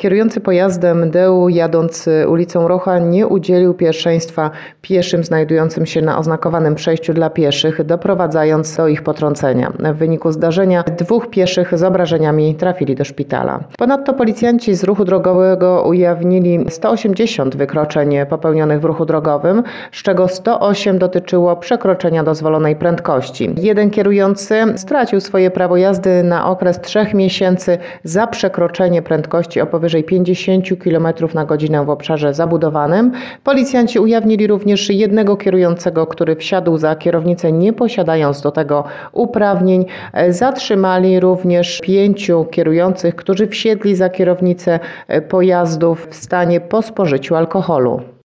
Kierujący pojazdem DEU jadąc ulicą Rocha nie udzielił pierwszeństwa pieszym znajdującym się na oznakowanym przejściu dla pieszych, doprowadzając do ich potrącenia. W wyniku zdarzenia 2 pieszych z obrażeniami trafili do szpitala. Ponadto policjanci z ruchu drogowego ujawnili 180 wykroczeń popełnionych w ruchu drogowym, z czego 108 dotyczyło przekroczenia dozwolonej prędkości. Jeden kierujący stracił swoje prawo jazdy na okres 3 miesięcy za przekroczenie prędkości o powyżej 50 km/h w obszarze zabudowanym. Policjanci ujawnili również jednego kierującego, który wsiadł za kierownicę, nie posiadając do tego uprawnień. Zatrzymali również 5 kierujących, którzy wsiedli za kierownicę pojazdów w stanie po spożyciu alkoholu.